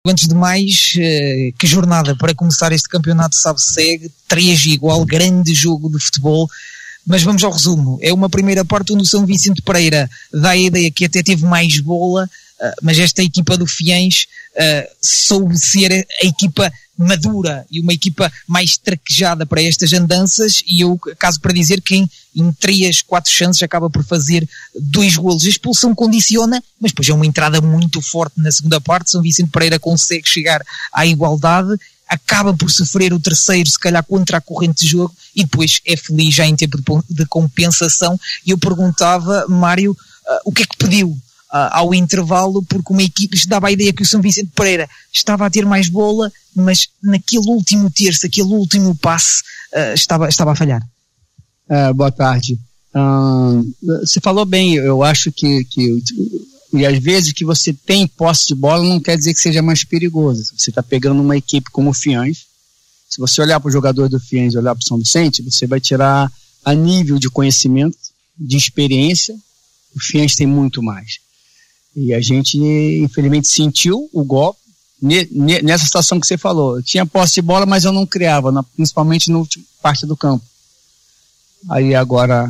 Antes de mais, que jornada para começar este campeonato SABSEG, 3 igual, grande jogo de futebol. Mas vamos ao resumo. É uma primeira parte onde o São Vicente Pereira dá a ideia que até teve mais bola, mas esta equipa do Fiães soube ser a equipa madura e uma equipa mais traquejada para estas andanças, e eu caso para dizer que em 3, 4 chances acaba por fazer 2 golos. A expulsão condiciona, mas depois é uma entrada muito forte na segunda parte. São Vicente Pereira consegue chegar à igualdade, acaba por sofrer o terceiro, se calhar contra a corrente de jogo, e depois é feliz já em tempo de compensação. E eu perguntava, Mário, o que é que pediu ao intervalo, porque uma equipe dava a ideia que o São Vicente Pereira estava a ter mais bola, mas naquele último terço, aquele último passe, estava a falhar. Boa tarde. Você falou bem, eu acho que e às vezes que você tem posse de bola não quer dizer que seja mais perigoso. Você está pegando uma equipe como o Fiães, se você olhar para o jogador do Fiães e olhar para o São Vicente, você vai tirar a nível de conhecimento, de experiência. O Fiães tem muito mais. E a gente, infelizmente, sentiu o golpe nessa situação que você falou. Eu tinha posse de bola, mas eu não criava, principalmente na última parte do campo. Aí agora,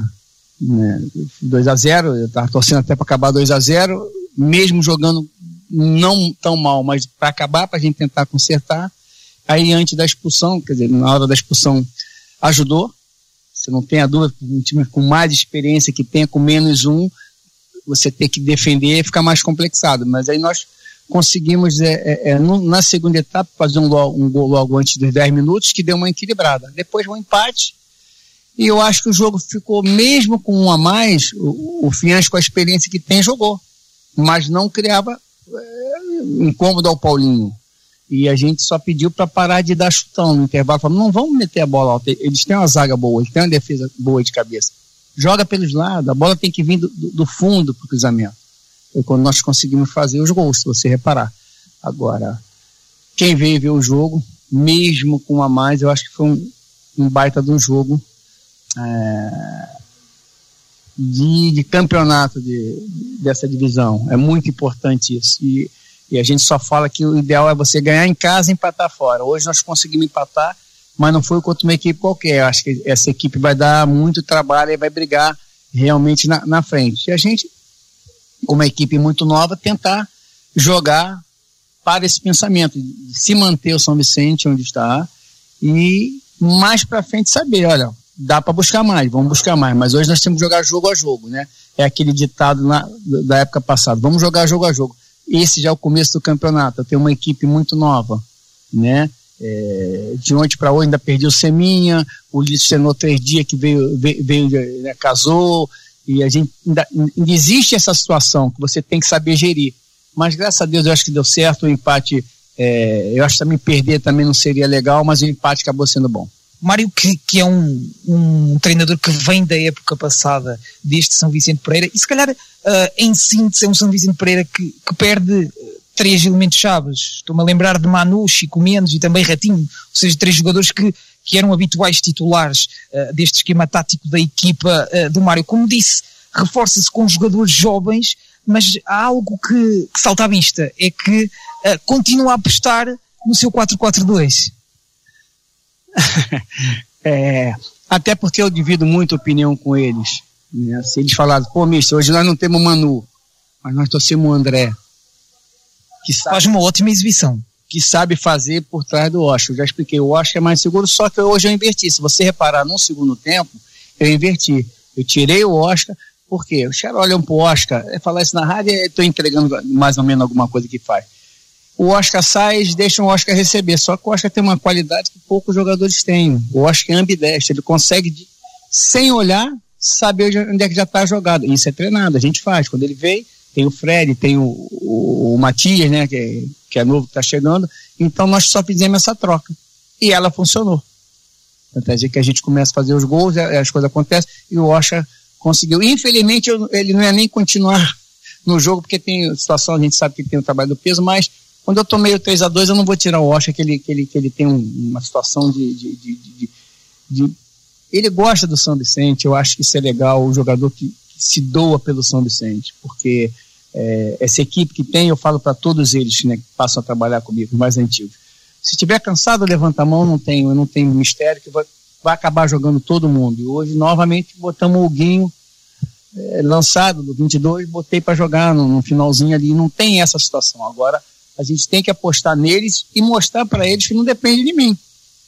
2-0, eu estava torcendo até para acabar 2-0, mesmo jogando não tão mal, mas para acabar, para a gente tentar consertar. Aí antes da expulsão, quer dizer, na hora da expulsão, ajudou. Você não tem a dúvida, um time com mais experiência que tenha com menos um, você ter que defender fica mais complexado. Mas aí nós conseguimos, na segunda etapa, fazer um gol logo antes dos 10 minutos, que deu uma equilibrada. Depois um empate, e eu acho que o jogo ficou, mesmo com um a mais, o Fiães, com a experiência que tem, jogou. Mas não criava incômodo ao Paulinho. E a gente só pediu para parar de dar chutão no intervalo. Falando, não vamos meter a bola alta. Eles têm uma zaga boa, eles têm uma defesa boa de cabeça. Joga pelos lados, a bola tem que vir do fundo para o cruzamento. Foi quando nós conseguimos fazer os gols, se você reparar. Agora, quem veio ver o jogo, mesmo com um a mais, eu acho que foi um baita de um jogo de campeonato dessa divisão. É muito importante isso. E a gente só fala que o ideal é você ganhar em casa e empatar fora. Hoje nós conseguimos empatar, mas não foi contra uma equipe qualquer. Eu acho que essa equipe vai dar muito trabalho e vai brigar realmente na frente. E a gente, como uma equipe muito nova, tentar jogar para esse pensamento, de se manter o São Vicente onde está e mais para frente saber, olha, dá para buscar mais, vamos buscar mais, mas hoje nós temos que jogar jogo a jogo, né? É aquele ditado da época passada, vamos jogar jogo a jogo. Esse já é o começo do campeonato. Eu tenho uma equipe muito nova, né? De ontem para hoje ainda perdi o Seminha, o Lício treinou 3 dias que veio né, casou, e a gente ainda existe essa situação que você tem que saber gerir. Mas graças a Deus eu acho que deu certo o empate. Eu acho que também perder também não seria legal, mas o empate acabou sendo bom. Mário, que é um treinador que vem da época passada deste São Vicente Pereira, e se calhar em síntese é um São Vicente Pereira que perde 3 elementos chaves. Estou-me a lembrar de Manu, Chico Mendes e também Ratinho, ou seja, 3 jogadores que eram habituais titulares deste esquema tático da equipa do Mário. Como disse, reforça-se com jogadores jovens, mas há algo que salta à vista, é que continua a apostar no seu 4-4-2. Até porque eu divido muito opinião com eles, né? Se eles falaram, pô, mister, hoje nós não temos o Manu, mas nós trouxemos o André, que faz uma ótima exibição, que sabe fazer por trás do Oscar. Eu já expliquei, o Oscar é mais seguro, só que hoje eu inverti. Se você reparar, no segundo tempo eu inverti, eu tirei o Oscar. Por quê? Os caras olham pro Oscar, falar isso na rádio, eu estou entregando mais ou menos alguma coisa que faz. O Oscar sai, eles deixam o Oscar receber, só que o Oscar tem uma qualidade que poucos jogadores têm. O Oscar é ambidestro, ele consegue, sem olhar, saber onde é que já está a jogada. Isso é treinado, a gente faz. Quando ele veio, tem o Fred, tem o Matias, né, que é novo, que está chegando. Então nós só fizemos essa troca. E ela funcionou. Quer dizer que a gente começa a fazer os gols, as coisas acontecem, e o Oscar conseguiu. Infelizmente, ele não ia nem continuar no jogo, porque tem situação, a gente sabe que tem o trabalho do peso, mas quando eu tomei o 3-2, eu não vou tirar o Oscar, que ele tem uma situação de ele gosta do São Vicente. Eu acho que isso é legal, o jogador que se doa pelo São Vicente, porque essa equipe que tem, eu falo para todos eles, né, que passam a trabalhar comigo, os mais antigos. Se estiver cansado, levanta a mão, eu não tenho mistério, que vai acabar jogando todo mundo. E hoje, novamente, botamos o Guinho lançado do 22, botei para jogar no finalzinho ali. Não tem essa situação. Agora, a gente tem que apostar neles e mostrar para eles que não depende de mim.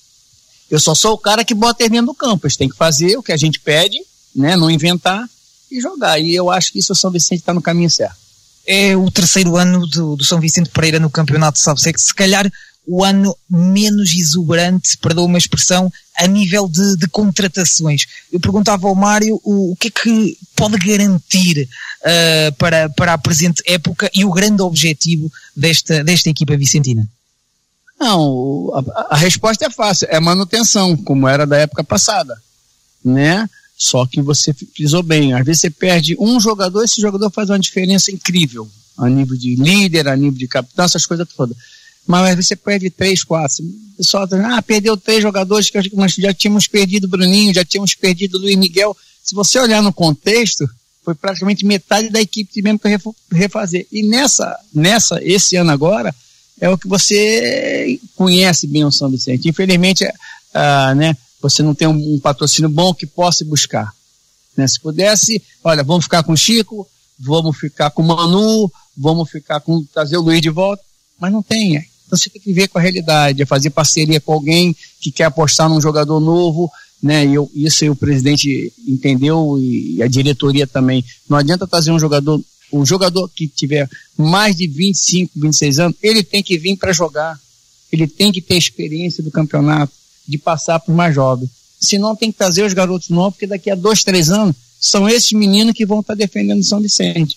Eu só sou o cara que bota eles dentro do campo. Eles têm que fazer o que a gente pede, né, não inventar e jogar. E eu acho que isso o São Vicente está no caminho certo. É o terceiro ano do São Vicente Pereira no campeonato de Sabsec, se calhar o ano menos exuberante, perdoa uma expressão, a nível de contratações. Eu perguntava ao Mário o que é que pode garantir para a presente época e o grande objetivo desta equipa vicentina. Não, a resposta é fácil, é manutenção, como era da época passada, né? Só que você frisou bem, às vezes você perde um jogador, esse jogador faz uma diferença incrível, a nível de líder, a nível de capitão, essas coisas todas. Mas às vezes você perde 3, 4. O pessoal tá, perdeu 3 jogadores, mas já tínhamos perdido o Bruninho, já tínhamos perdido o Luiz Miguel. Se você olhar no contexto, foi praticamente metade da equipe que tivemos que refazer. E esse ano agora, é o que você conhece bem o São Vicente. Infelizmente, né, você não tem um patrocínio bom que possa buscar. Né? Se pudesse, olha, vamos ficar com o Chico, vamos ficar com o Manu, trazer o Luiz de volta, mas não tem. Então você tem que ver com a realidade, fazer parceria com alguém que quer apostar num jogador novo, né? Isso aí o presidente entendeu e a diretoria também. Não adianta trazer um jogador que tiver mais de 25, 26 anos, ele tem que vir para jogar. Ele tem que ter experiência do campeonato, de passar para os mais jovens. Senão tem que trazer os garotos novos, porque daqui a 2, 3 anos são esses meninos que vão estar defendendo o São Vicente.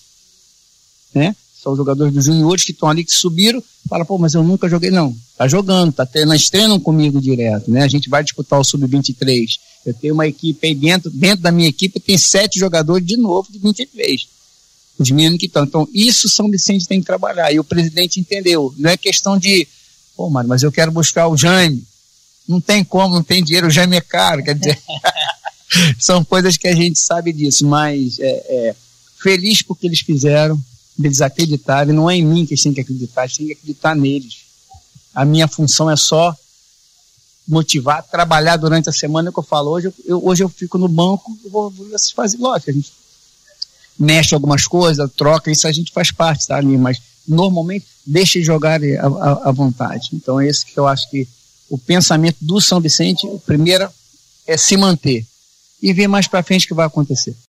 Né? São os jogadores dos juniores que estão ali, que subiram, fala, pô, mas eu nunca joguei. Não, tá jogando, eles treinam comigo direto, né? A gente vai disputar o Sub-23. Eu tenho uma equipe aí dentro da minha equipe tem 7 jogadores de novo de 23. Os meninos que estão. Então, isso São Vicente tem que trabalhar. E o presidente entendeu. Não é questão de, pô, Mário, mas eu quero buscar o Jaime. Não tem como, não tem dinheiro, o Jaime é caro, quer dizer. São coisas que a gente sabe disso, mas feliz porque eles fizeram. Eles acreditarem, não é em mim que eles têm que acreditar, eles têm que acreditar neles. A minha função é só motivar, trabalhar durante a semana, que eu falo, hoje eu fico no banco, eu vou fazer, lógico, a gente mexe algumas coisas, troca, isso a gente faz parte, tá, ali, mas normalmente deixa eles jogarem à vontade. Então é esse que eu acho que o pensamento do São Vicente, o primeiro é se manter e ver mais para frente o que vai acontecer.